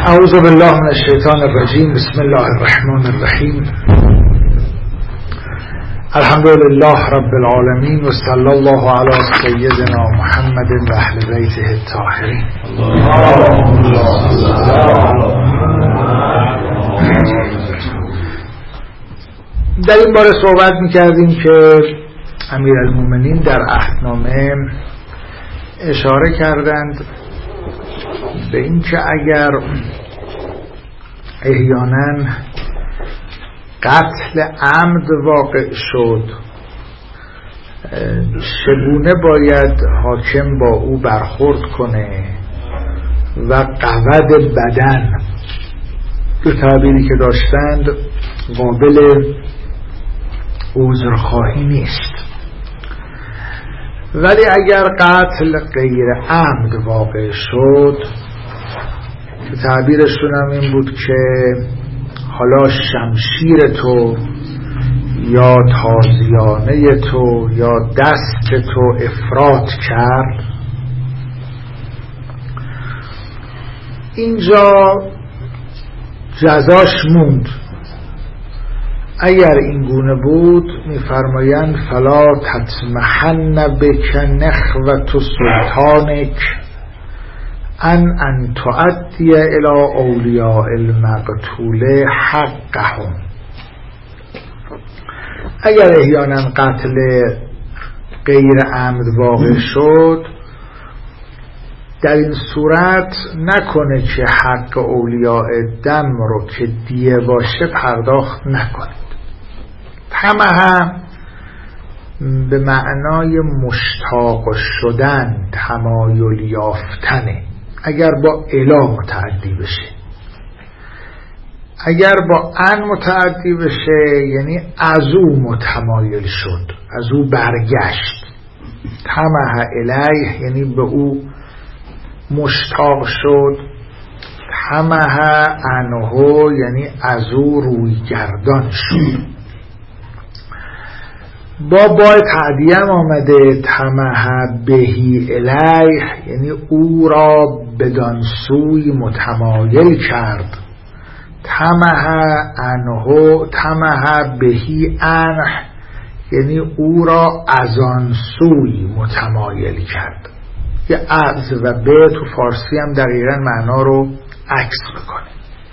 اعوذ بالله من الشیطان الرجیم. بسم الله الرحمن الرحیم. الحمد لله رب العالمین و صلی الله علی سیدنا محمد و اهل بیته الطاهرین. در این باره صحبت می‌کردیم که امیرالمومنین در عهدنامه اشاره کردند به این که اگر احیانا قتل عمد واقع شد چگونه باید حاکم با او برخورد کنه و قود بدن دو تعبیری که داشتند قابل عذرخواهی نیست. ولی اگر قتل غیر عمد واقع شد که تعبیرشون هم این بود که حالا شمشیر تو یا تازیانه تو یا دست تو افراط کرد، اینجا جزاش موند. اگر این گونه بود میفرمایند فلا تطمحن بک نخوة سلطانک ان تؤدی الی اولیاء المقتول حقهم. اگر احیانا قتل غیر عمد واقع شد، در این صورت نکنه که حق اولیاء دم رو که دیه باشه پرداخت نکنید. تمام به معنای مشتاق شدن، تمایل یافتنه. اگر با الا متعدی بشه، اگر با ان متعدی بشه یعنی از او متمایل شد، از او برگشت. تمه الیه یعنی به او مشتاق شد. تمه انه یعنی از او روی گردان شد. با تعدیه هم آمده تمه بهی الیه یعنی او را بدان سوی متمایل کرد. تمه انه تمه بهی انه یعنی او را از آن سوی متمایل کرد. یه از و به تو فارسی هم دقیقا معنا رو عکس میکنه.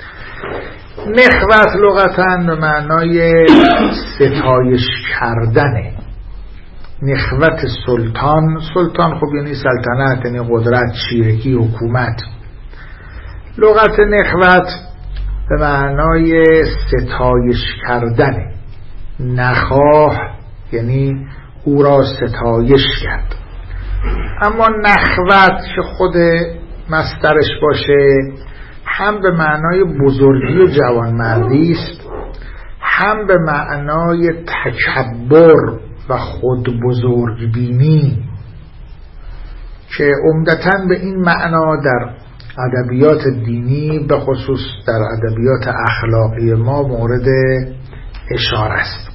نخوت لغتاً به معنای ستایش کردنه. نخوت سلطان خب یعنی سلطنت، یعنی قدرت، چیرگی، حکومت. لغت نخوت به معنای ستایش کردنه. نخواه یعنی او را ستایش کرد. اما نخوت که خود مصدرش باشه هم به معنای بزرگی و جوانمردی است، هم به معنای تکبر و خود بزرگ بینی که عمدتاً به این معنا در ادبیات دینی به خصوص در ادبیات اخلاقی ما مورد اشاره است.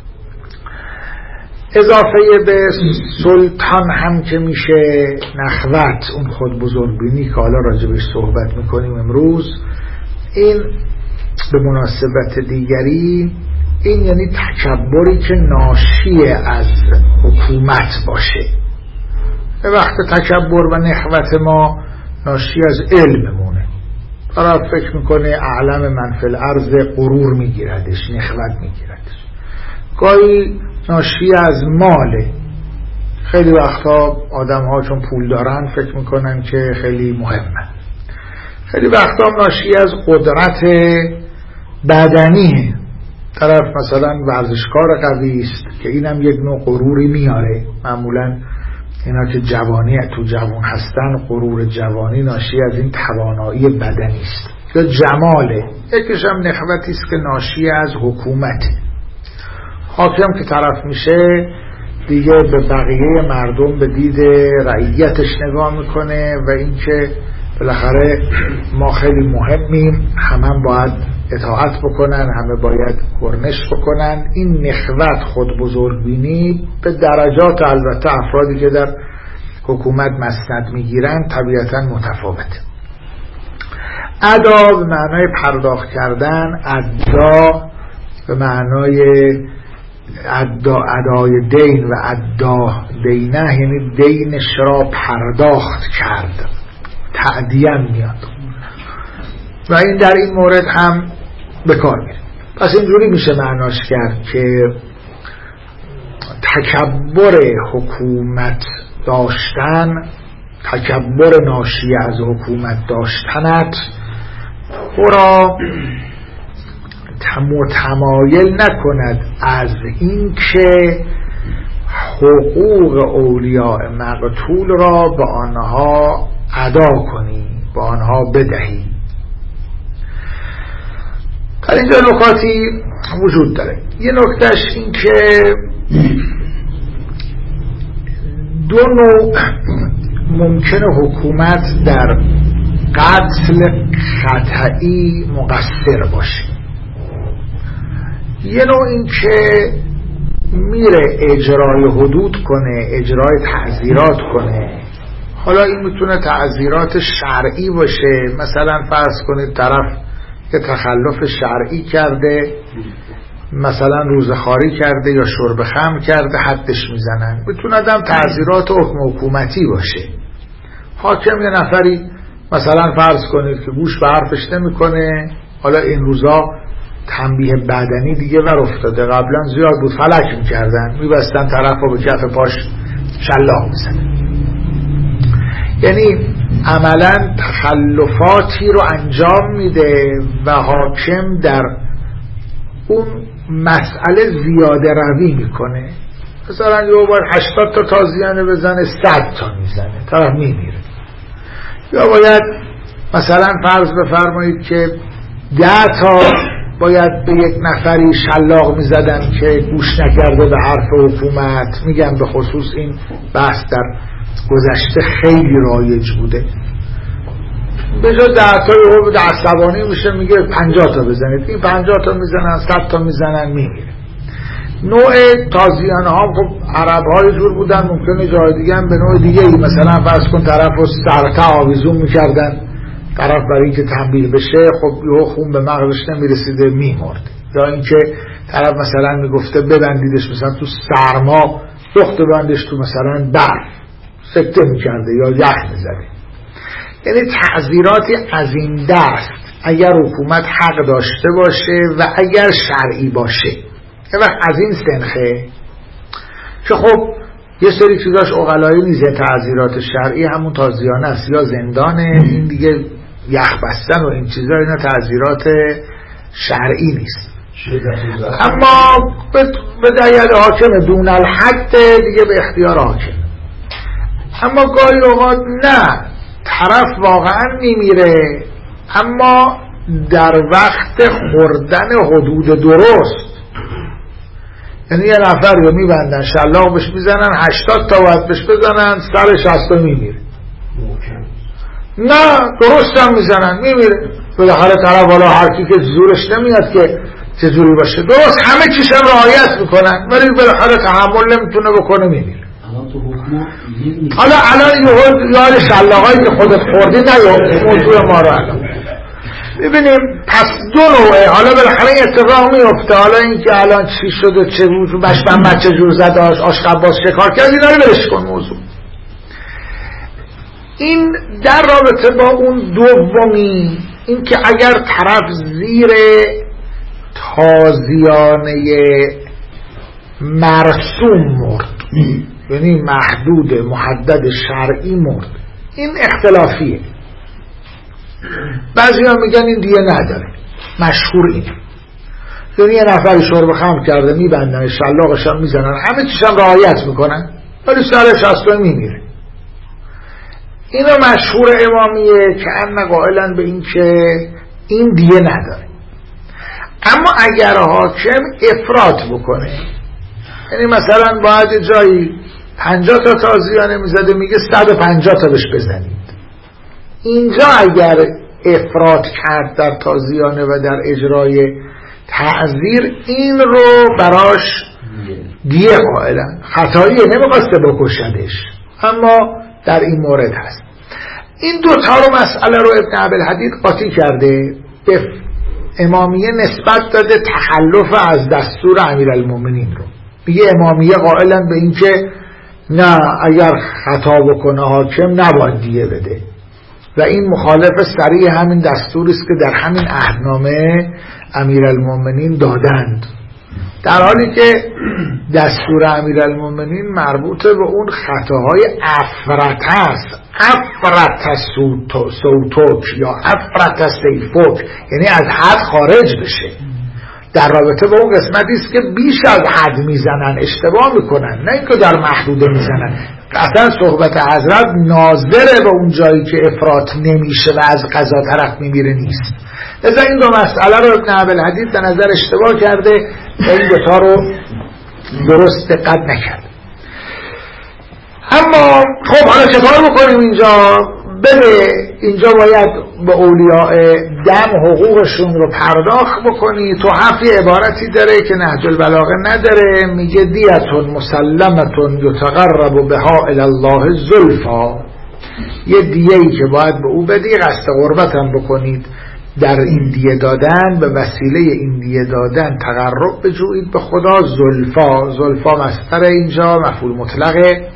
اضافه به سلطان هم که میشه نخوت، اون خود بزرگبینی که حالا راجبش صحبت میکنیم امروز. این به مناسبت دیگری این یعنی تکبری که ناشی از حکومت باشه. به وقت تکبر و نخوت ما ناشی از علممونه. طرف فکر میکنه اعلم من فی الارض، غرور میگیردش، نخوت میگیردش. گاهی ناشی از ماله. خیلی وقتا آدم ها چون پول دارن فکر میکنن که خیلی مهمه. خیلی وقتا ناشی از قدرت بدنیه. طرف مثلا ورزشکار قوی است که اینم یک نوع غروری میاره. معمولا اینا که تو جوان هستن، غرور جوانی ناشی از این توانایی بدنی است. یا جماله. یکیش هم نخوتی است که ناشی از حکومته. حاکم که طرف میشه دیگه به بقیه مردم به دید رعیتش نگاه میکنه و اینکه بالاخره ما خیلی مهمیم، همه باید اطاعت بکنن، همه باید کرنش بکنن. این نخوت، خود بزرگبینی به درجات البته افرادی که در حکومت مسند میگیرن طبیعتا متفاوته. ادا به معنای پرداخت کردن، ادا به معنای ادای دین و ادا دینه یعنی دینش را پرداخت کرد، تعدیه میاد و این در این مورد هم به کار میره. پس اینجوری میشه معناش کرد که تکبر حکومت داشتن، تکبر ناشی از حکومت داشتنت او را متمایل نکند از این که حقوق اولیاء مقتول را به آنها ادا کنی، به آنها بدهی. در اینجا نکاتی وجود داره. یه نکتهش این که دو نوع ممکنه حکومت در قتل خطئی مقصر باشه. یه نوع این که میره اجرای حدود کنه، اجرای تعزیرات کنه. حالا این میتونه تعزیرات شرعی باشه، مثلا فرض کنید طرف که تخلف شرعی کرده، مثلا روزخواری کرده یا شرب خمر کرده، حدش میزنن. میتونه هم تعزیرات حکم حکومتی باشه. حاکم یه نفری مثلا فرض کنید که گوش به حرفش نمیکنه، حالا این روزا تنبیه بدنی دیگه ور افتاده، قبلا زیاد بود، فلک میکردن، میبستن طرف رو به کف پاش شلاق میزنن. یعنی عملا تخلفاتی رو انجام میده و حاکم در اون مسئله زیاده روی میکنه. مثلا یا باید 80 تا تازیانه بزنه 100 تا میزنه، طرف میمیره. یا باید مثلا فرض بفرمایید که 10 تا باید به یک نفری شلاق میزدن که گوش نکرده به حرف حکومت. میگم به خصوص این بحث در گذشته خیلی رایج بوده. به جا 10 تای عصبانی میشه میگه 50 تا بزنید. این 50 تا میزنن، 100 تا میزنن، میمیره. نوع تازیانه ها خب عرب های جور بودن، ممکنه جای دیگه هم به نوع دیگه ای، مثلا فرض کن طرف رو سرطه آویزون میکردن، طرف برای اینکه تنبیه بشه خب یه خون به مغزش نمیرسیده میمرد. یا اینکه طرف مثلا میگفته ببندیدش مثلا تو سرما، دخت ببندش تو مثلا برف، سکته میکرده یا یخ میزده. یعنی تعزیراتی از این دست اگر حکومت حق داشته باشه و اگر شرعی باشه. یه وقت از این سنخه که خب یه سری چیزاش عقلایی نیست. تعزیرات شرعی همون تازیانه است یا زندانه، این دیگه یخ بستن و این چیزا، اینا تعزیرات شرعی نیست. اما به دلیل حاکم دون الحد دیگه به اختیار حاکم. اما گاهی اوقات نه، طرف واقعا میمیره اما در وقت خوردن حدود درست. یعنی یه نفر رو میبندن شلاق بهش میزنن 80 تا باید بهش بزنن، سر 60 میمیره. نه درست هم میزنن میمیره. بالاخره طرف حالا هر کی که زورش نمیاد که چجوری باشه، درست همه چیش هم رعایت میکنن ولی بالاخره تحمل نمیتونه بکنه میمیره. حالا الان یاد شلاقایی که خودت خوردی نه موضوع ما رو الان ببینیم. پس دو نوعه. حالا بالاخره اتفاق میفته. حالا این که الان چی شده، چه بود، بشمن چه جور زد، آشقباز چه کار کرد، اینا رو برش کن موضوع. این در رابطه با اون دومی، این که اگر طرف زیر تازیانه مرسوم مرد، یعنی محدود محدد شرعی مرد، این اختلافیه. بعضی ها میگن این دیگه نداره، مشهور اینه. یعنی یه نفری شرب خمر کرده میبندن شلاقش هم میزنن، همه چیش هم رعایت میکنن ولی سر 60 میمیره. اینو مشهور امامیه که ان قائلن به این که این دیگه نداره. اما اگر حاکم افراط بکنه، یعنی مثلا باید جایی 50 تا تازیانه میزده میگه 150 تا بهش بزنید، اینجا اگر افراط کرد در تازیانه و در اجرای تعزیر، این رو براش دیه قائلن. خطاییه، نمیخواسته بکشدش اما در این مورد هست. این دوتا رو مسئله رو ابن عبدالحدید قاطی کرده، به امامیه نسبت داده تخلف از دستور امیرالمومنین رو. میگه امامیه قائلن به این که نه، اگر خطا بکنه حاکم نباید دیه بده و این مخالف صریح همین دستوری است که در همین عهدنامه امیرالمومنین دادند، در حالی که دستور امیرالمومنین مربوط به اون خطاهای افرط است. افرط صوتک یا افرط سیفک، یعنی از حد خارج بشه، در رابطه با اون قسمتی است که بیش از حد میزنن، اشتباه میکنن، نه اینکه در محدوده میزنن. اصلا صحبت حضرت ناظره به اون جایی که افراط نمیشه و از قضا طرف میمیره نیست. لذا این دو مسئله رو ابن عبدالحدید به نظر اشتباه کرده و این دوتا رو درست دقت نکرد. اما خب حالا چطور بکنیم اینجا؟ بله، اینجا باید به اولیاء دم حقوقشون رو پرداخت بکنی. تو حفی عبارتی داره که نهج البلاغه نداره، میگه دیتون مسلمتون یتقرب بها الی الله زلفا، یه دیه‌ای که باید به او بدی، قصد قربت هم بکنید در این دیه دادن، به وسیله این دیه دادن تقرب بجویید به خدا. زلفا، زلفا مصدر اینجا مفعول مطلقه.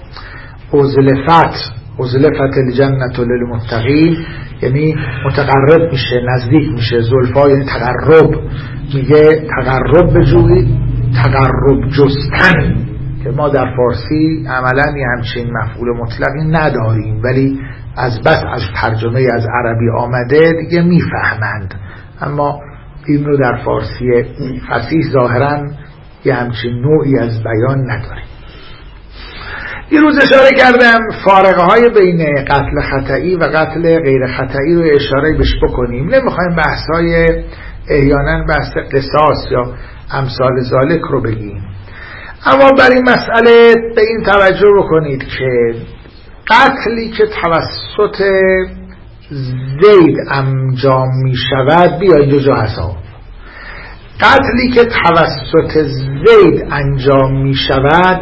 ازلفت الجنة للمتقین، یعنی متقرب میشه، نزدیک میشه. زلفا یعنی تقرب، میگه تقرب بجویید، تقرب جستن، که ما در فارسی عملا همچین مفعول مطلقی نداریم، ولی از بس از ترجمه از عربی آمده دیگه میفهمند، اما این رو در فارسی فصیح ظاهرا یه همچین نوعی از بیان نداریم. دیروز اشاره کردم فارقه های بین قتل خطئی و قتل غیر خطئی رو اشاره بهش بکنیم. نمیخوایم بحث های احیانا بحث قصاص یا امثال ذالک رو بگیم، اما برای این مسئله به این توجه بکنید که قتلی که توسط زید انجام می شود، بیا اینجا جا حساب، قتلی که توسط زید انجام می شود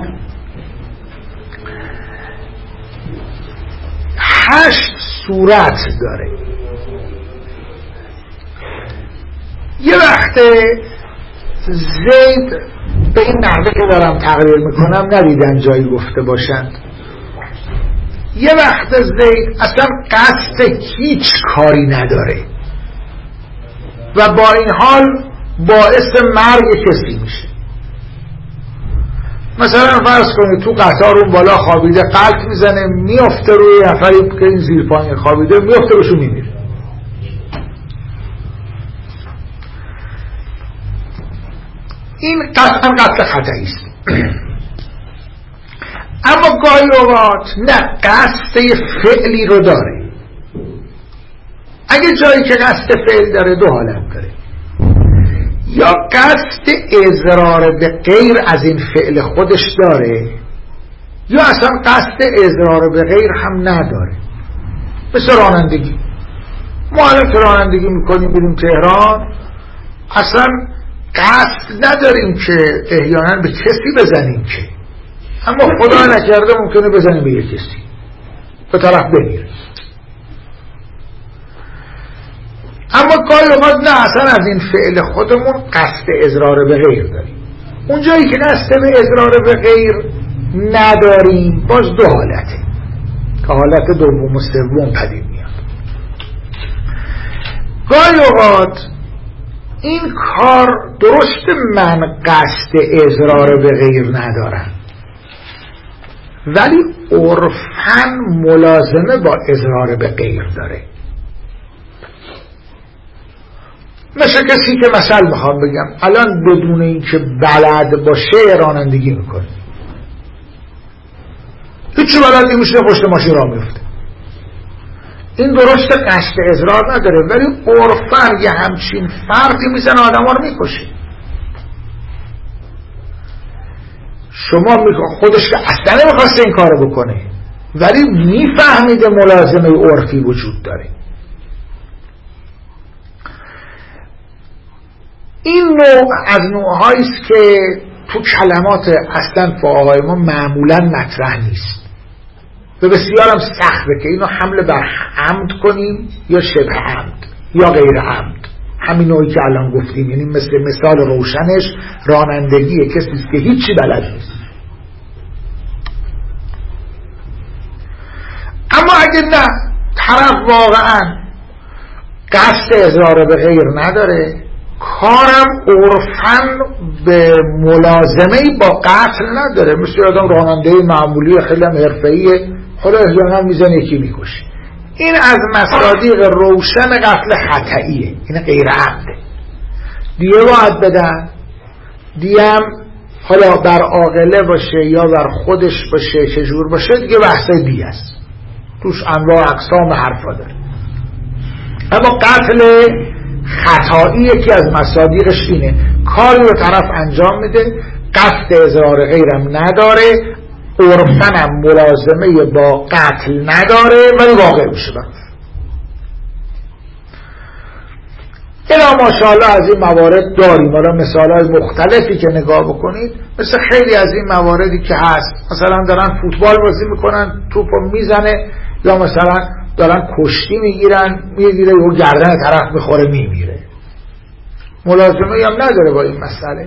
8 صورت داره. یه وقت زید به این نحوه که دارم تقریر میکنم ندیدن جایی گفته باشند، یه وقت زید اصلا قصد هیچ کاری نداره و با این حال باعث مرگ کسی میشه. مثلا فرض کنید تو قطار اون بالا خوابیده، قلط میزنه، میافته روی نفری که این زیر پایین خوابیده، میافته روشو میمیره. این قطعا قتل خطئی است. اما گاهی اوقات نه، قصد فعلی رو داره. اگه جایی که قصد فعل داره دو حالت داره، یا قصد اضرار به غیر از این فعل خودش داره، یا اصلا قصد اضرار به غیر هم نداره. مثل رانندگی، ما الان که رانندگی میکنیم بریم تهران، اصلا قصد نداریم که احیانا به کسی بزنیم که، اما خدا نکرده ممکنه بزنیم به یک کسی، به طرف بمیره. اما گاهی اوقات نه، اصلا از این فعل خودمون قصد اضرار به غیر داریم. اونجایی که قصد به اضرار به غیر نداریم باز دو حالته که حالت دوم و سوم پدید میاد. گاهی اوقات این کار درست من قصد اضرار به غیر ندارم، ولی عرفاً ملازمه با اضرار به غیر داره. مثل کسی که مثل میخوام بگم الان بدون این که بلد باشه رانندگی میکنه، هیچی بلد نمیشه، پشت ماشین راه میفته. این درست قصد اضرار نداره، ولی عرفاً یه همچین فردی میزنه آدم ها رو میکشه. شما خودش که اصلا نمیخواسته این کارو بکنه، ولی میفهمیده ملازمه عرفی وجود داره. این نوع از نوعهایی است که تو کلمات اصلا فقهای ما معمولا مطرح نیست. و بسیارم سخته که اینو حمله بر عمد کنیم یا شبه عمد یا غیر عمد. همین نوعی که الان گفتیم، یعنی مثال روشنش رانندگی کسی است که هیچی بلد نیست. اما اگه نه، طرف واقعا قصد اضرار به غیر نداره، کارم عرفاً به ملازمه با قتل نداره، مثل آدم راننده معمولی خیلی هم حرفه‌ایه، حالا احیانا میزنه یکی میکشه، این از مصادیق روشن قتل خطئیه، این غیر عمده. دیه باید بدن، دیه هم حالا بر عاقله باشه یا بر خودش باشه، چجور باشه دیگه بحث دیه است، توش انواع اقسام حرفا داره. اما قتل خطایی یکی از مصادیقش اینه، کاری رو طرف انجام میده، قصد اضرار غیرم نداره، عرفنم ملازمه با قتل نداره ولی واقع میشه. اینا ماشاءالله از این موارد داریم. حالا مثالهای مختلفی که نگاه بکنید، مثل خیلی از این مواردی که هست، مثلا دارن فوتبال بازی میکنن، توپو میزنه، یا مثلا دارن کشتی میگیرن، میگیره و گردن طرف میخوره میمیره، ملازمه هم نداره با این مسئله.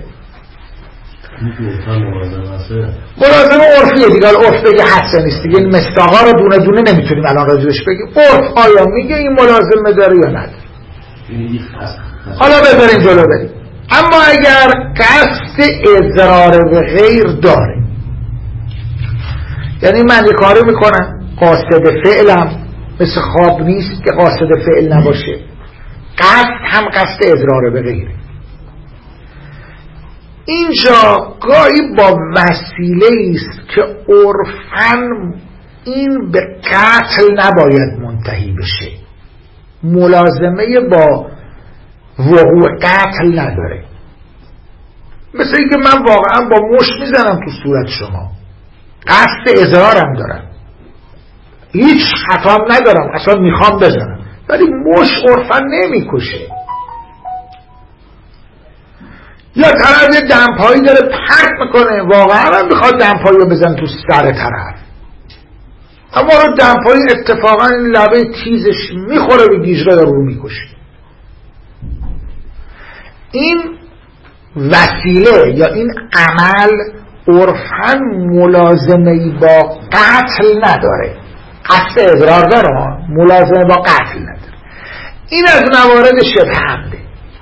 ملازمه عرفیه دیگه، عرف بگه حسن نیست دیگه، این مستاقا رو دونه دونه نمیتونیم الان راجبش بگیم. عرف آیا میگه این ملازمه داره یا نداره؟ حالا بذاریم جلو بریم. اما اگر قصد اضرار به غیر داره، یعنی من یه کاری میکنم قاصد فعلم، مثل خواب نیست که قاصد فعل نباشه، قصد هم قصد اضرار به غیره، اینجا گاهی با وسیله است که عرفاً این به قتل نباید منتهی بشه، ملازمه با وقوع قتل نداره. مثل اینکه من واقعا با مشت میزنم تو صورت شما، قصد اضرارم دارم، هیچ خطام ندارم، اصلا میخوام بزنم، ولی مشت عرفاً نمیکشه. یا طرف یه دمپایی داره پرت میکنه، واقعا هم میخواد دمپایی رو بزن تو سر طرف، اما رو دمپایی اتفاقا این لبه تیزش میخوره به گیجره رو میکشه. این وسیله یا این عمل عرفاً ملازمه‌ای با قتل نداره، قصد اضرار داره، ملازمه با قتل نداره. این از موارد شبه عمده.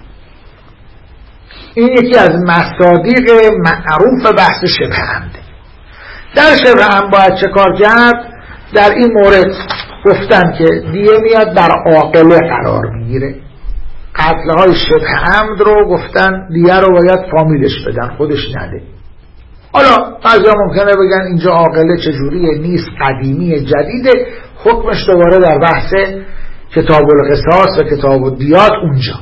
این یکی از مصادیق معروف بحث شبه عمده. در شبه عمد باید چه کار کرد؟ در این مورد گفتن که دیه میاد بر عاقله قرار میگیره. قتلهای شبه عمد رو گفتن دیه رو باید فامیلش بدن، خودش نده. حالا بعضیا ممکنه بگن اینجا عاقله چجوریه، نیست، قدیمی، جدیده، حکمش دوباره در بحث کتاب القصاص و کتاب الدیات اونجا.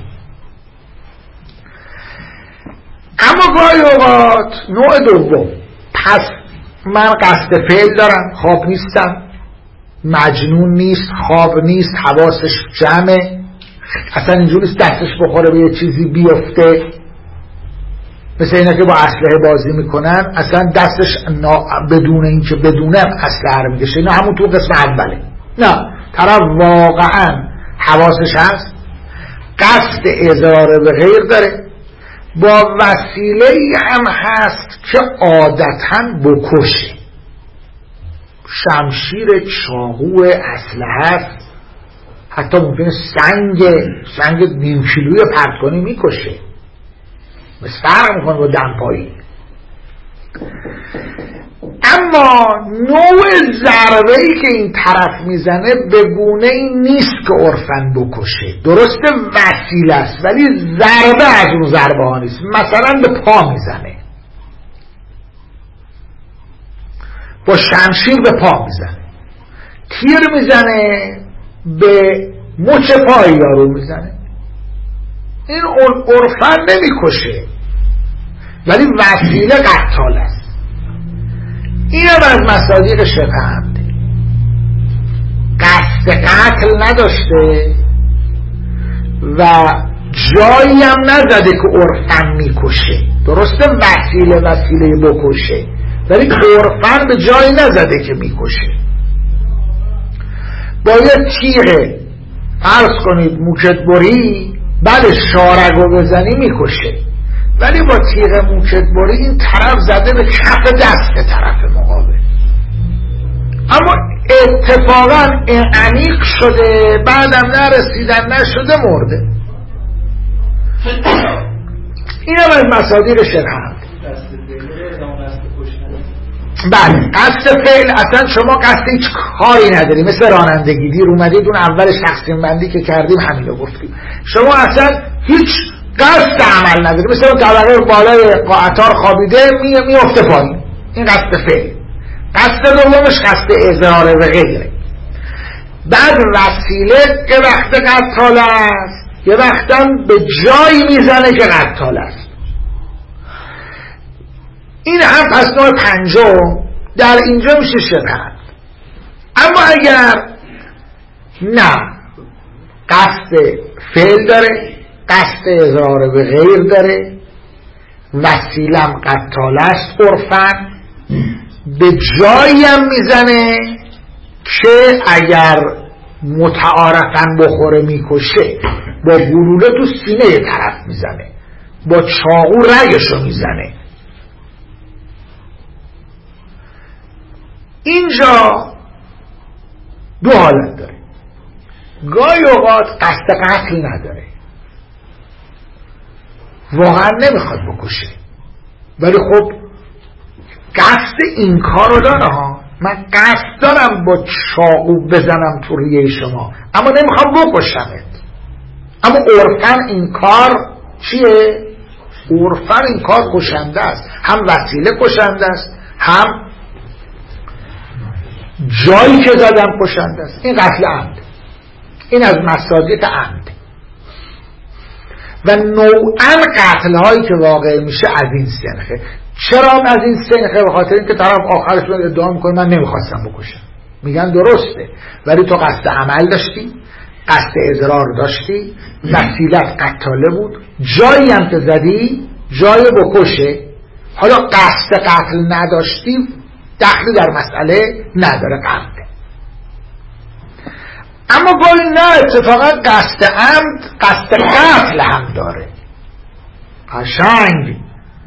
اما گاهی اوقات نوع دوم، پس من قصد فعل دارم، خواب نیستم، مجنون نیست، خواب نیست، حواسش جمعه، اصلا اینجور نیست دستش بخوره به یه چیزی بیفته، مثل اینا که با اسلحه بازی میکنن، اصلا دستش بدون این که بدونم اسلحه رو میکشه، اینا همون تو قسم اوله. نه، طرف واقعا حواسش هست، قصد اضرار به غیر داره، با وسیله هم هست که عادتاً بکشه، شمشیر، چاقو، اسلحه است، حتی ممکنه سنگ نیم کیلویی پرت کنی میکشه، بس فرق میکنه با دمپایی. اما نوع ضربه‌ای که این طرف میزنه به گونه‌ای نیست که عرفاً بکشه، درسته وسیله است ولی ضربه از اون ضربه ها نیست. مثلا به پا میزنه، با شمشیر به پا میزنه، تیر میزنه به مچ پای یارو میزنه، این عرفاً نمیکشه ولی وسیله قتال است. این هم از مصادیق شبه عمده، قصد قتل نداشته و جایی هم نزده که عرفاً میکشه، درسته وسیله بکشه ولی عرفاً به جایی نزده که میکشه. با یه تیغه عرض کنید موکتبری بعد شارگو بزنی میکشه، ولی با تیغ موکتبری این طرف زده به کف دست طرف مقابل، اما اتفاقا عمیق شده، بعدم نرسیدن نشده مرده. این هم از مصادیق شبهند. بله قصد فعل اصلا شما قصد هیچ کاری نداری، مثل رانندگی دیر اومدید اون اول تقسیم بندی که کردیم همین رو گفتیم، شما اصلا هیچ قصد عمل نداری، مثل اون طبقه بالای قطار خوابیده میفته پایین، این قصد فعل. قصد دومش قصد اظهار و غیره. بعد وسیله که وقت قتال است، یه وقتم به جایی میزنه که قتال است. این هم پس نوع پنجم در اینجا میشه شبهه. اما اگر نه قصد فعل داره، قصد اظهار به غیر داره، وسیلم قتال است عرفاً، به جایی هم میزنه که اگر متعارفاً بخوره میکشه، با گلوله تو سینه طرف میزنه، با چاقو رگشو میزنه. اینجا دو حالت داره. گاهی اوقات قصد قتل نداره، واقعا نمیخواد بکشه، ولی خب قصد این کارو داره ها، من قصد دارم با چاقو بزنم تو ریه شما اما نمیخوام بکشمت. اما عرفاً این کار چیه؟ عرفاً این کار کشنده است، هم وسیله کشنده است، هم جایی که زدم کشنده است. این قتل عمد، این از مصادیق عمد. و نوعاً قتل هایی که واقع میشه از این سنخه. چرا از این سنخه؟ به خاطر اینکه طرف آخرش من ادعا میکنه من نمیخواستم بکشم، میگن درسته، ولی تو قصد عمل داشتی، قصد اضرار داشتی، وسیلت قتاله بود، جایی هم که زدی جای بکشه، حالا قصد قتل نداشتی، دخلی در مسئله نداره قمده. اما گاهی نه، اتفاقا قصد عمد قصد قتل هم داره، قشنگ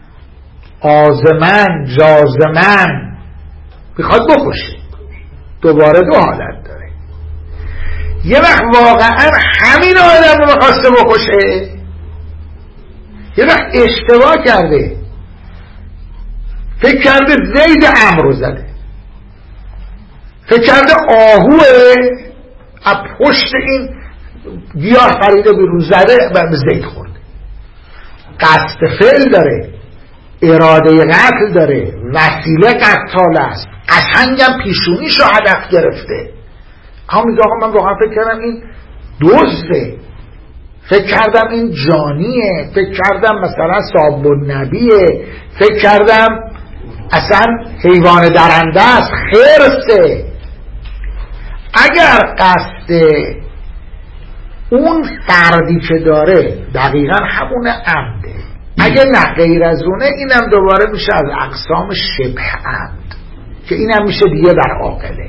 آزمن جازمن میخواد بکشه. دوباره دو حالت داره، یه وقت واقعا همین آدم رو میخواسته بکشه، یه وقت اشتباه کرده، فکر کرده زید عمرو زده، فکر کرده آهوه از پشت این گیاه خریده بیرون زده و به زید خورده. قصد فعل داره، اراده قتل داره، وسیله قتال است، قشنگم پیشونیشو هدف گرفته. هم میگه آقا من واقعا فکر کردم این دزده، فکر کردم این جانیه، فکر کردم مثلا صاحب النبیه، فکر کردم اصلا حیوان درنده است، خرسه. اگر قصد اون فردی که داره دقیقا همون عمده، اگه نه غیر از اونه، اینم دوباره میشه از اقسام شبه عمد که اینم میشه دیگه بر عاقله.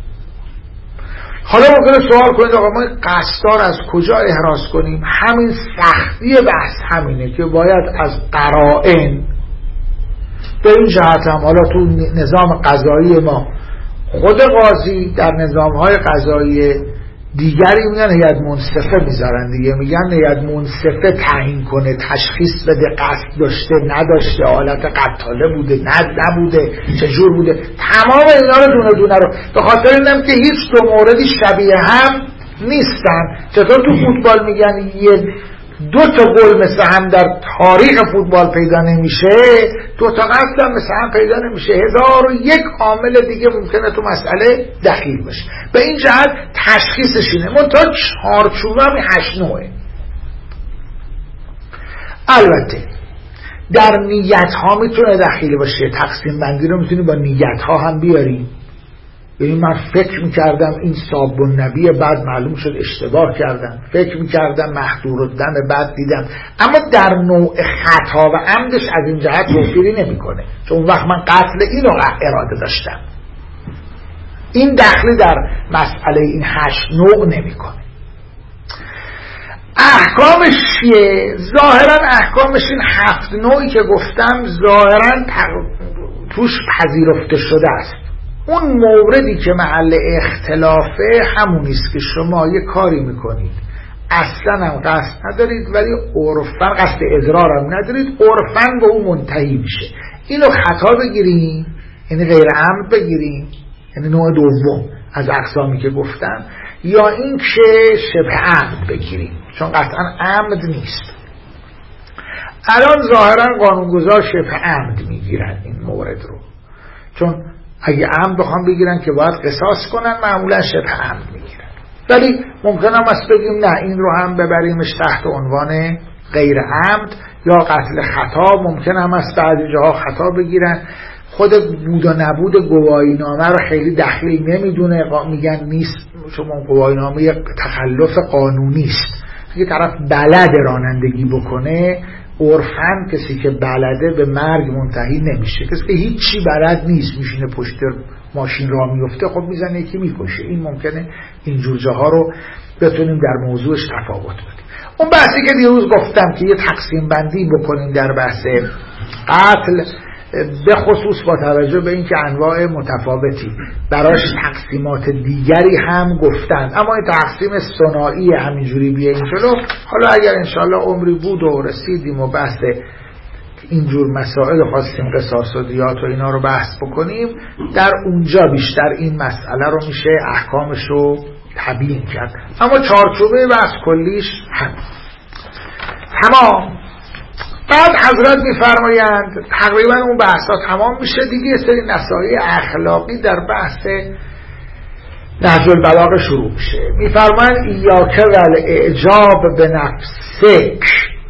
حالا ممکنه سوال کنید آقا ما قصدار از کجا احراز کنیم؟ همین سختی بحث همینه که باید از قرائن به این جهت هم، حالا تو نظام قضایی ما خود قاضی در نظام‌های قضایی دیگری میگن هیئت منصفه میذارن دیگه، میگن هیئت منصفه تعیین کنه، تشخیص بده قصد داشته نداشته، حالت قتاله بوده نبوده، چجور بوده، تمام اینا رو دونه دونه رو، به خاطر اینم که هیچ دو موردی شبیه هم نیستن. چطور تو فوتبال میگن یه دو تا گل مثل هم در تاریخ فوتبال پیدا نمیشه، دو تا قصد هم مثل هم پیدا نمیشه، 1001 عامل دیگه ممکنه تو مسئله دخیل بشه. به این جهت تشخیصش اینه، منتها چارچوب هم 8 نوعه. البته در نیت ها میتونه دخیل باشه، تقسیم بندی رو میتونی با نیت ها هم بیاری. یعنی من فکر میکردم این صاحب النبی، بعد معلوم شد اشتباه کردم، فکر میکردم محظورالدم، بعد دیدم. اما در نوع خطا و عمدش از این جهت توفیری نمیکنه، چون اون وقت من قتل اینو اراده داشتم. این دخلی در مسئله این 8 نوع نمیکنه. احکامش چیه؟ ظاهرا احکامش این 7 نوعی که گفتم ظاهرا توش پذیرفته شده است. اون موردی که محل اختلافه همونیست که شما یه کاری میکنید اصلا هم قصد ندارید ولی عرفاً قصد اضرار هم ندارید، عرفاً به اون منتهی میشه. اینو خطا بگیریم، یعنی غیر عمد بگیریم، یعنی نوع دوم از اقسامی که گفتم، یا این که شبه عمد بگیریم چون قطعا عمد نیست. الان ظاهرا قانونگذار شبه عمد میگیرن این مورد رو، چون اگه عمد بخوام بگیرن که باید قصاص کنن معمولا شبه عمد میگیرن، ولی ممکنه هم از بگیم نه این رو هم ببریمش تحت عنوان غیر عمد یا قتل خطا. ممکنه هم از بعضی جاها خطا بگیرن. خود بود و نبود گواهینامه رو خیلی دخیل نمیدونه، میگن نیست شما گواهینامه تخلف قانونی است. اگه طرف بلد رانندگی بکنه عرفاً کسی که بلده به مرگ منتهی نمیشه. کسی که هیچی بلد نیست میشینه پشت ماشین راه میفته خب میزنه یکی میکشه. این ممکنه اینجور جاها رو بتونیم در موضوعش تفاوت بدیم. اون بحثی که دیروز گفتم که یه تقسیم بندی بکنیم در بحث قتل، به خصوص با توجه به اینکه انواع متفاوتی براش تقسیمات دیگری هم گفتند، اما این تقسیم ثنایی همینجوری بیایم جلو. حالا اگر انشاءالله عمری بود و رسیدیم و بحث اینجور مسائل خواستیم قصاص و دیات و اینا رو بحث بکنیم، در اونجا بیشتر این مسئله رو میشه احکامش رو تبیین کرد. اما چارچوبه بحث کلیش هم تمام. بعد حضرت میفرمایند تقریبا اون بحثا تمام میشه دیگه، یه سری نصایح اخلاقی در بحث نهج البلاغه شروع میشه. میفرمایند ایاک والاعجاب به نفسک،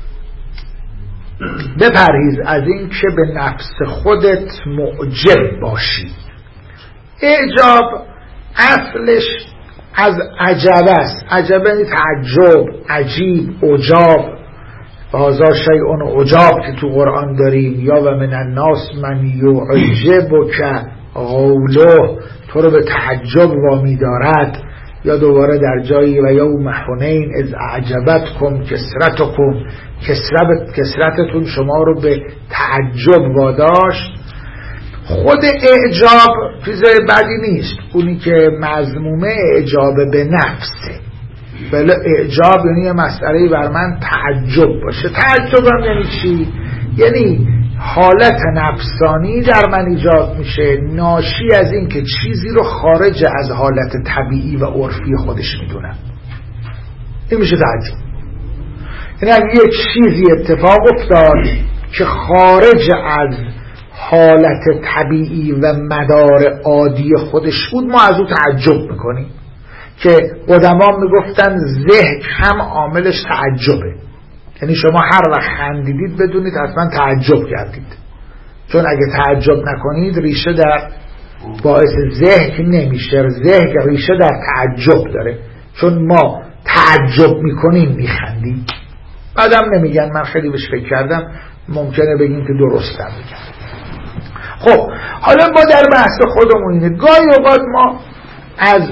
بپرهیز از این که به نفس خودت معجب باشی. اعجاب اصلش از عجب است. عجب یعنی تعجب، عجیب، عجاب. هذا شیء عجاب که تو قرآن داریم، یا و من الناس من یعجبک قوله، تو رو به تعجب وامی دارد. یا دوباره در جایی و یوم حنین اذ اعجبتکم کثرتکم، کثرتتون شما رو به تعجب واداشت. خود اعجاب چیزای بدی نیست، اونی که مذمومه اعجاب به نفسه. بله اعجاب یعنی یه مسئله بر من تعجب باشه. تعجب هم یعنی چی؟ یعنی حالت نفسانی در من ایجاد میشه ناشی از این که چیزی رو خارج از حالت طبیعی و عرفی خودش میدونم. این میشه تعجب. یعنی اگه یه چیزی اتفاق افتاد که خارج از حالت طبیعی و مدار عادی خودش بود ما از او تعجب میکنیم، که قدما میگفتن ذهن هم عاملش تعجبه. یعنی شما هر وقت خندیدید بدونید حتما تعجب کردید، چون اگه تعجب نکنید ریشه در باعث ذهن نمیشه. ذهن ریشه در تعجب داره، چون ما تعجب میکنیم میخندیم. بعدم نمیگن، من خیلی بهش فکر کردم، ممکنه بگیم که درستم میگن. خب حالا ما در بحث خودمون اینه، گاهی اوقات ما از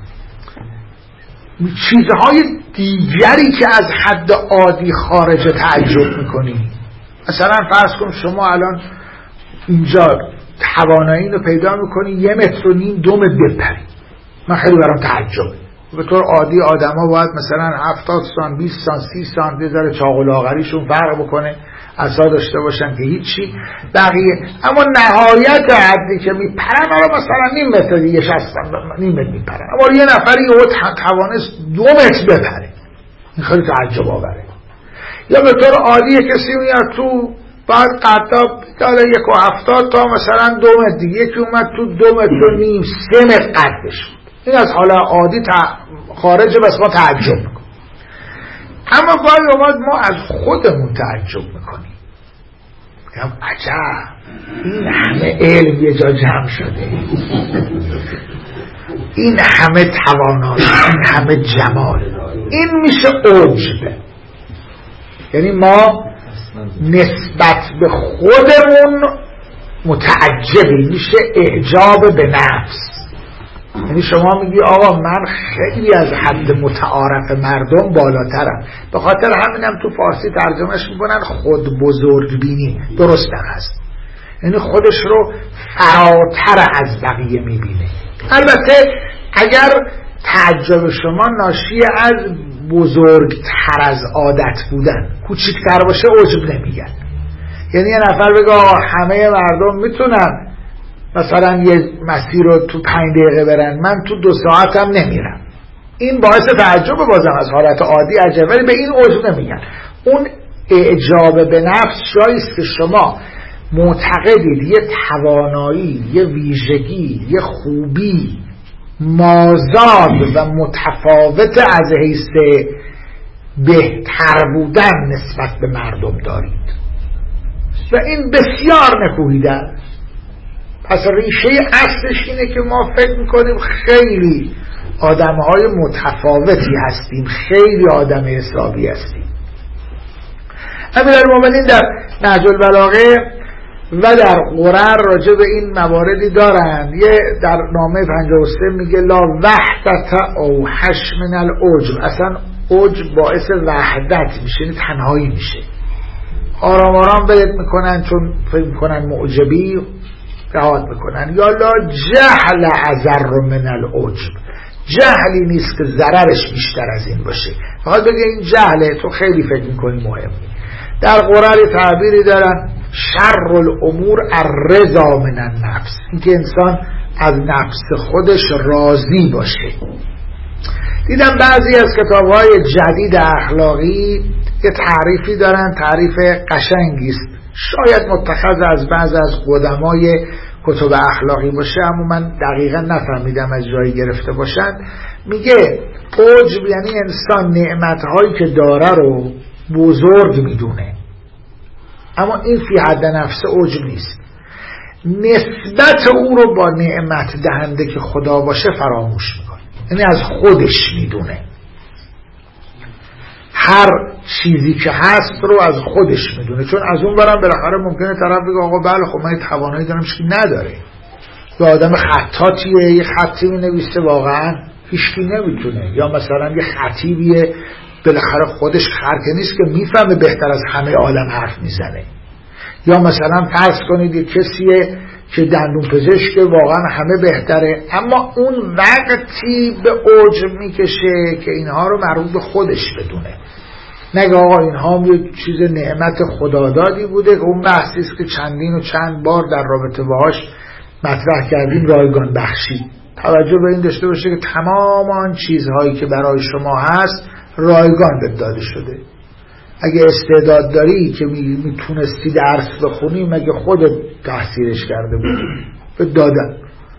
چیزهای دیگری که از حد عادی خارج تعجب میکنیم. مثلا فرض کن شما الان اینجا توانایی رو پیدا میکنی 1.5 متر 2 متر بپری، من خیلی برام تعجبه. به طور عادی آدم ها باید مثلا 70 سانت 20 سانت 30 سانت بذاره چاق و لاغریشون فرق بکنه، عصا داشته باشن که هیچی بقیه. اما نهایت حدی که میپرن حالا مثلا 1 متر دیگه 60 نیم متر میپرن، اما یه نفری توانست 2 متر بپره، این خیلی تعجب آوره. یا به طور عادی کسی میاد تو بعد قطاب داره 1.70 تا مثلا 2 متر دیگه، یکی اومد تو 2 متر و نیم 3 متر قدش بود. این از حالا عادی خارجه، بس ما تعجب میکنیم. اما گاهی اوقات ما از خودمون تعجب میکنیم، میگم عجب این همه علم یه جا جمع شده، این همه توانایی، این همه جمال، این میشه عجب. یعنی ما نسبت به خودمون متعجبی، میشه اعجاب به نفس. یعنی شما میگی آقا من خیلی از حد متعارف مردم بالاترم، به خاطر همینم تو فارسی ترجمهش میکنن خود بزرگبینی. درستم هست، یعنی خودش رو فراتر از بقیه میبینه. البته اگر تعجب شما ناشی از بزرگتر از عادت بودن، کوچکتر باشه عجب نمیگن. یعنی یه نفر بگه همه مردم میتونن مثلا یه مسیر رو تو 5 دقیقه برن، من تو 2 ساعتم نمیرم، این باعث تعجب بازم از حالت عادی عجب، ولی به این عجب نمیگن. اون اعجاب به نفس جاییست که شما معتقدید یه توانایی، یه ویژگی، یه خوبی مازاد و متفاوت از حیث بهتر بودن نسبت به مردم دارید و این بسیار نکوهیده است. پس ریشه اصلش اینه که ما فکر میکنیم خیلی آدمهای متفاوتی هستیم، خیلی آدم حسابی هستیم. امیرالمومنین در نهج البلاغه و در قرر راجع به این مواردی دارن. یه در نامه 53 میگه لا وحدت اوحش من العجب، اصلا عجب باعث وحدت میشه، یعنی تنهایی میشه. آرام آرام بلد میکنن چون فکر میکنن معجبی رهات میکنن. یا لا جهل اضر من العجب، جهلی نیست که ضررش بیشتر از این باشه، فقط بگه این جهله، تو خیلی فکر میکنی مهمی. در قرآن تعبیری دارن شر الامور الرضا من النفس، اینکه انسان از نفس خودش راضی باشه. دیدم بعضی از کتاب‌های جدید اخلاقی یه تعریفی دارن، تعریف قشنگی است، شاید متخذ از بعض از قدمای کتب اخلاقی باشه، اما من دقیقا نفهمیدم از جایی گرفته باشن. میگه عجب یعنی انسان نعمت‌هایی که داره رو بزرگ میدونه، اما این فی حد نفس عجب نیست. نسبت او رو با نعمت دهنده که خدا باشه فراموش میکنه، یعنی از خودش میدونه، هر چیزی که هست رو از خودش میدونه. چون از اون برم بالاخره ممکنه طرف بگه آقا بله خب من توانایی دارم که نداره، یا آدم خطاطیه یه خطی مینویسه واقعا هیچکی نمیتونه، یا مثلا یه خطیبیه بالاخره خودش خرکه نیست که میفهمه بهتر از همه عالم حرف میزنه، یا مثلا فرض کنید یه کسیه که دندون پزشک واقعا همه بهتره، اما اون وقتی به عجب میکشه که اینها رو مربوط به خودش بدونه، نگه آقا اینها یه چیز نعمت خدادادی بوده که اون بحثی است که چندین و چند بار در رابطه باهاش مطرح کردیم، رایگان بخشی. توجه به این داشته باشه که تمام آن چیزهایی که برای شما هست رایگان بهت داده شده. اگه استعداد داری که میتونستی درس بخونی، مگه خودت تحصیلش کرده بودی؟ بهت دادن.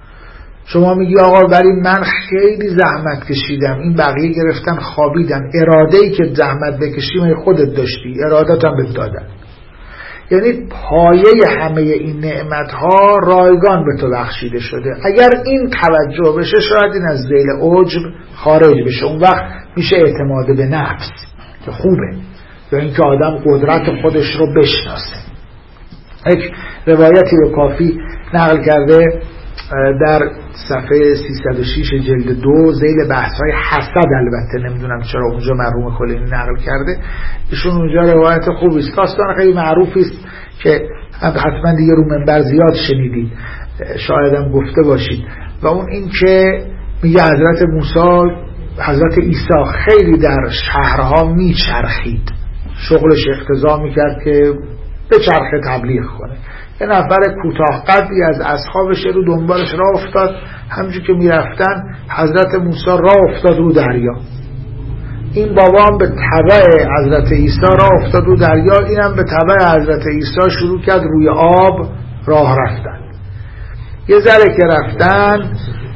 شما میگی آقا ولی من خیلی زحمت کشیدم، این بقیه گرفتن خوابیدن. اراده‌ای که زحمت بکشی مگه خودت داشتی؟ ارادت هم بهت دادن. یعنی پایه همه این نعمت‌ها رایگان به تو بخشیده شده. اگر این توجه بشه شاید این از ذیل عجب خارج بشه، اون وقت میشه اعتماد به نفس که خوبه، یا اینکه آدم قدرت خودش رو بشناسه. یک روایتی رو کافی نقل کرده در صفحه 306 جلد 2 ذیل بحث‌های حسد، البته نمیدونم چرا اونجا مرحوم کلینی نقل کرده، ایشون اونجا روایت خوبی است، داستان خیلی معروفی است که حتما دیگه رو منبر زیاد شنیدید، شاید هم گفته باشید، و اون این که میگه حضرت موسی، حضرت عیسی خیلی در شهرها میچرخید، شغلش اقتضا میکرد که به چرخه تبلیغ کنه. یه نفر کوتاه قدی از اصحابش رو دنبالش راه افتاد، همونجور که میرفتن حضرت موسی راه افتاد رو دریا، این بابا هم به تبع حضرت عیسی راه افتاد رو دریا، اینم به تبع حضرت عیسی شروع کرد روی آب راه رفتن. یه ذره که رفتن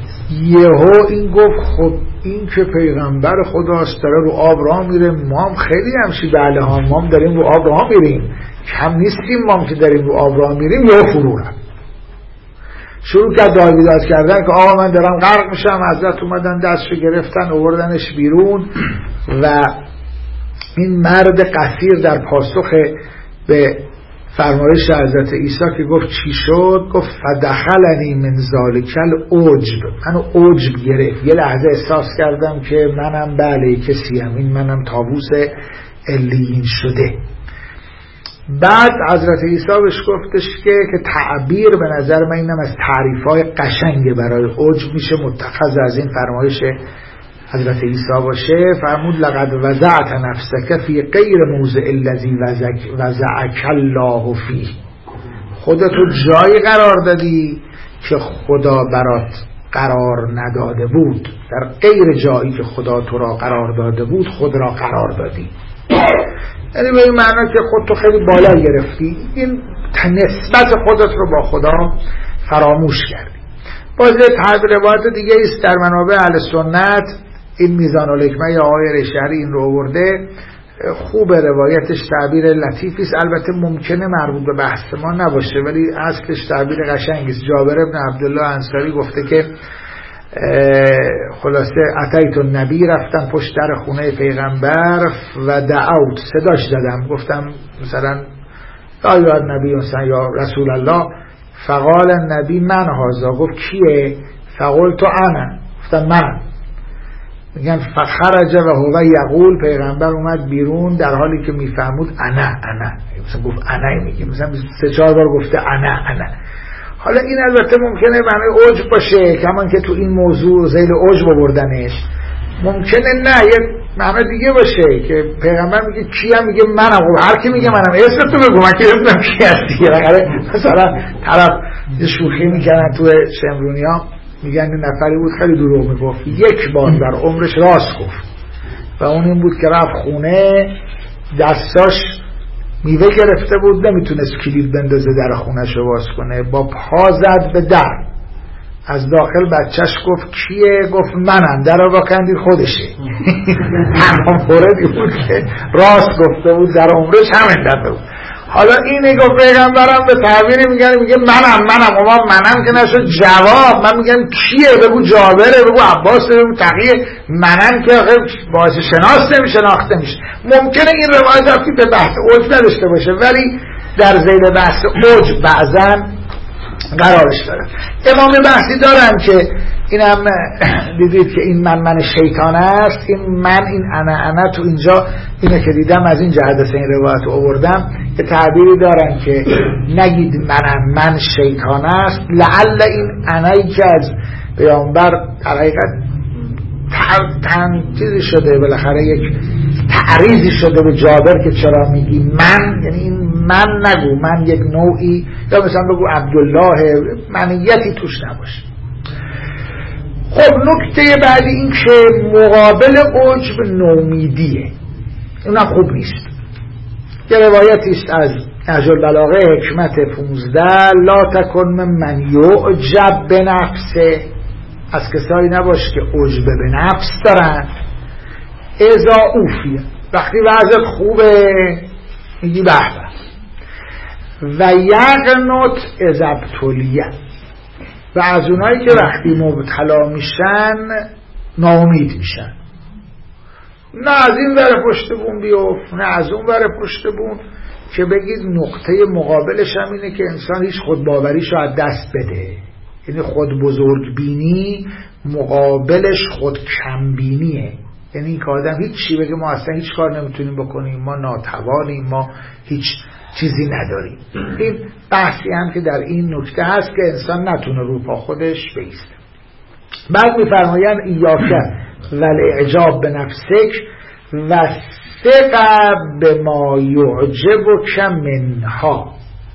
یهو این گفت خب این که پیغمبر خداست داره رو آب راه میره، ما هم خیلی همشی بله ها، ما هم داریم رو آب راه میریم، کم نیستیم ما هم که داریم رو آب راه میریم. یا فرو رفت، شروع کرد داد بیداد کردن که آقا من دارم غرق میشم. حضرت اومدن دستشو گرفتن آوردنش بیرون و این مرد قصیر در پاسخ به فرمایش حضرت عیسی که گفت چی شد؟ گفت فدخلنی من ذالک العجب، منو عجب گرفت، یه لحظه احساس کردم که منم بله کسیم، این منم طاووس علیین شده. بعد حضرت عیسی بهش گفتش که تعبیر به نظر من اینم از تعریف‌های قشنگ برای عجب میشه متخذ از این فرمایش حضرت عیسی باشه. فرمود لقد وضعت نفسک فی غیر موضع الذی وضعک الله فیه، خودتو جایی قرار دادی که خدا برات قرار نداده بود، در غیر جایی که خدا تو را قرار داده بود خود را قرار دادی. یعنی به این معنی که خودتو خیلی بالا گرفتی، این نسبت خودت رو با خدا فراموش کردی. باز یه روایت دیگه است در منابع اهل سنت، این میزان الحکمه یا آقای رشهری این رو آورده، خوب روایتش تعبیر لطیفی است، البته ممکنه مربوط به بحث ما نباشه ولی اصلش تعبیر قشنگی است. جابر بن عبدالله انصاری گفته که خلاصه اتیت النبی، رفتم پشت در خونه پیغمبر و دعوت، صداش زدم، گفتم مثلا یا نبی مثلا یا رسول الله، فقال النبی من هذا، گفت کیه؟ فقلت انا، گفتم من. میگن فخرج و هو یقول، پیغمبر اومد بیرون در حالی که میفهمود انا مثلا گفت انا، میگه مثلا 3-4 بار گفته انا. حالا این البته ممکنه معنی عجب باشه، کمان که تو این موضوع ذیل عجب بردنش، ممکنه نه یه معنی دیگه باشه که پیغمبر میگه کیم؟ میگه منم. هر کی میگه منم، اسم تو بگو، من که اسمم کی هستی. مثلا طرف یه شوخی میکنن تو شمرونیا، میگن این نفری بود خیلی دروغ میگفت، یک بار در عمرش راست گفت و اون این بود که رفت خونه، دستاش میوه گرفته بود، نمیتونست کلید بندازه در خونش رو باز کنه، با پا زد به در، از داخل بچهش گفت کیه؟ گفت منم. در رو واکندی خودشه. تمام موردی بود که راست گفته بود در عمرش، همین دفعه بود. حالا اینه گفت پیغمبرم به تعبیری میگه منم اما منم که نشد جواب، من میگم کیه؟ بگو جابره، بگو عباس، بگو تقیه، منم که باعث شناخته میشه. ممکنه این روایت رفتی به بحث عجب نداشته باشه ولی در ذیل بحث عجب بعضا قرارش دارن. امام بحثی دارن که اینم دیدید که این من شیطان است، این انا تو اینجا اینو که دیدم از این جهت از این روایت آوردم که تعبیری دارن که نگید من شیطان است، لعل این انایی که از پیامبر در حقیقت چیزی شده، بالاخره یک تعریضی شده به جابر که چرا میگی من، یعنی این من نگو، من یک نوعی، یا مثلا بگو عبدالله، منیتی توش نباشه. خب نکته بعدی این که مقابل عجب نومیدیه، اونم خوب نیست. یه روایتی است از نهج البلاغه حکمت 15، لا تکن من یعجب به نفسه، از کسایی نباش که عجب به نفس دارن، اذا اوفیه، وقتی وضعت خوبه میگی به به، و یقنط اذا ابتلیه، و از اونایی که وقتی مبتلا میشن ناامید میشن، نه از این ور پشت بون بیفت نه از اون ور پشت بون، که بگید نقطه مقابلش هم اینه که انسان هیچ خودباوریش رو از دست بده، یعنی خود بزرگ بینی مقابلش خود کم بینیه، یعنی این که آدم هیچ چی بگه ما اصلا هیچ کار نمیتونیم بکنیم، ما ناتوانیم، ما هیچ چیزی نداریم. این بحثی هم که در این نکته هست که انسان نتونه رو پا خودش بیست. بعد میفرمایند ایاکه والاعجاب به نفسک و ثقه به ما یعجبک منها،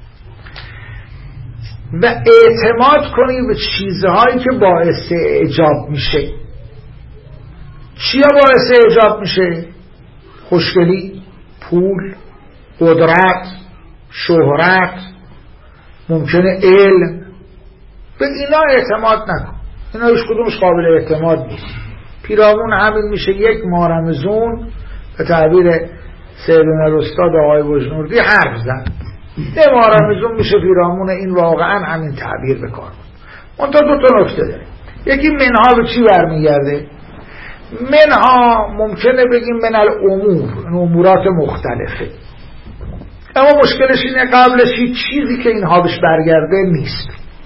و اعتماد کنی به چیزهایی که باعث اعجاب میشه. چیا باعث اعجاب میشه؟ خوشگلی، پول، قدرت، شهرت، ممکنه علم. به اینا اعتماد نکن، اینا هیچ کدومش قابل اعتماد نیست. پیرامون همین میشه یک مارمزون، به تعبیر سیدنا استاد آقای بجنوردی حرف زد، یه مارمزون میشه پیرامون این، واقعا همین تعبیر بکار. اون تا دو تا نکته داره. یکی منها به چی برمیگرده؟ منها ممکنه بگیم من الامور، امورات مختلفه. اما مشکلش اینه قبلش هیچ چیزی که اینها بهش برگرده نیست.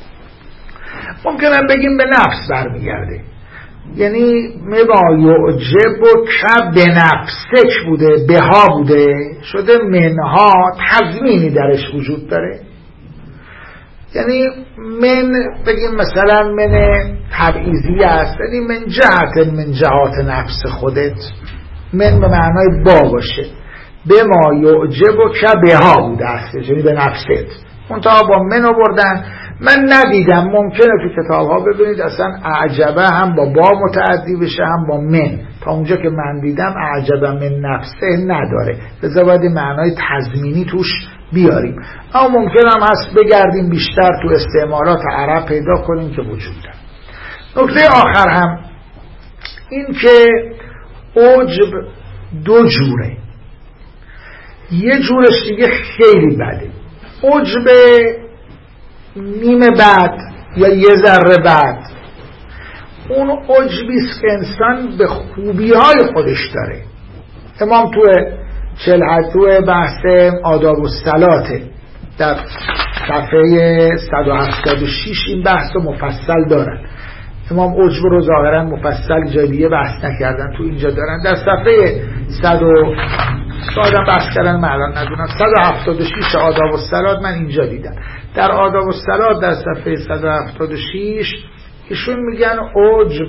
ممکنه بگیم به نفس برمیگرده، یعنی ما یعجب و که به نفسک بوده، بها بوده، شده منها، تضمینی درش وجود داره. یعنی من بگیم مثلا من تبعیضی است، یعنی من جهات نفس خودت، من به معنای با باشه، به ما یعجب و که بها بوده است، یعنی به نفست. منتها با من آوردن. من ندیدم، ممکنه تو کتاب ها ببینید اصلا اعجبه هم با متعدی بشه هم با من. تا اونجا که من دیدم اعجبه من نفسه نداره، لذا باید معنای تضمینی توش بیاریم. اما ممکن هم هست بگردیم بیشتر تو استعمالات عرب پیدا کنیم که وجود داره. نکته آخر هم این که عجب دو جوره. یه جورش دیگه خیلی بده، عجب نیمه بد یا یه ذره بد. اون عجبیست که انسان به خوبی‌های خودش داره. امام تو 42 بحث آداب الصلاة در صفحه 176 این بحث رو مفصل دارن. امام عجب رو ظاهرا مفصل جای دیگه بحث نکردن، تو اینجا دارن. در صفحه 100 سادم بحث کردن، من الان ندونم 176 آداب الصلاة من اینجا دیدم. در آداب الصلاة در صفحه 176 ایشون میگن عجب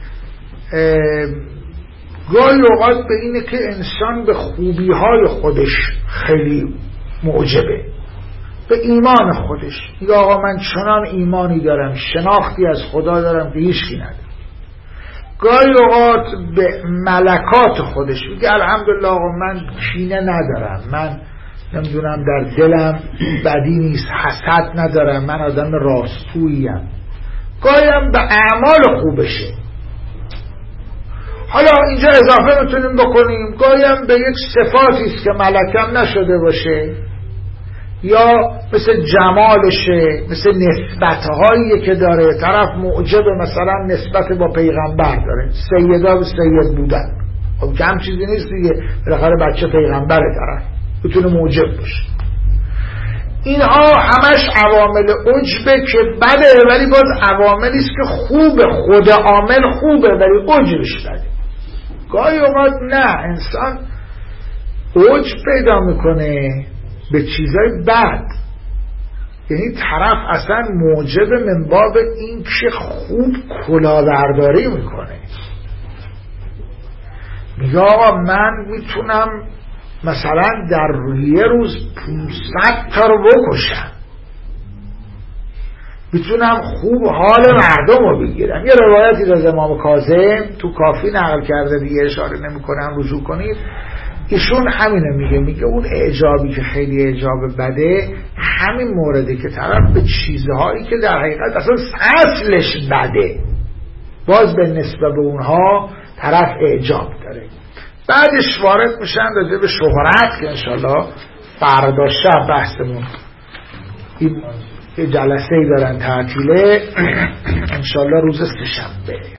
گاهی اوقات به اینه که انسان به خوبی‌های خودش خیلی معجبه، به ایمان خودش میگه آقا من چنان ایمانی دارم، شناختی از خدا دارم که هیچکی نداره. گاهی اوقات به ملکات خودش میگه الحمدلله آقا من کینه ندارم، من نمیدونم در دلم بدی نیست، حسد ندارم، من آدم راستگوییم. گاهی هم به اعمال خوبشه. حالا اینجا اضافه میتونیم بکنیم گاهی هم به یک صفاتی است که ملکم نشده باشه، یا مثل جمالشه، مثل نسبتهایی که داره. طرف معجب مثلا نسبت با پیغمبر داره، سیدا به سید بودن، خب کم چیزی نیست دیگه، بالاخره بچه پیغمبره، طرف بتونه معجب باشه. اینها همش عوامل عجبه که بده، ولی باز عواملی است که خوبه، خود عامل خوبه ولی عجبش بده. گاهی اوقات نه، انسان عجب پیدا میکنه به چیزای بد، یعنی طرف اصلا معجب من باب این که خوب کلاهبرداری میکنه، میگه آقا من میتونم مثلا در یه روز 500 تا رو بکشم، میتونم خوب حال مردم رو بگیرم. یه روایتی از امام کاظم تو کافی نقل کرده دیگه، اشاره نمی کنم، رجوع کنید. ایشون همینه میگه اون اعجابی که خیلی اعجاب بده همین مورده که طرف به چیزهایی که در حقیقت اصلا اصلش بده باز به نسبت به اونها طرف اعجاب داره. بعدش وارد میشن راجع به شهرت که انشالله فردا شب بحثمون این جلسه ای دارن تعطیله، انشالله روز سه‌شنبه.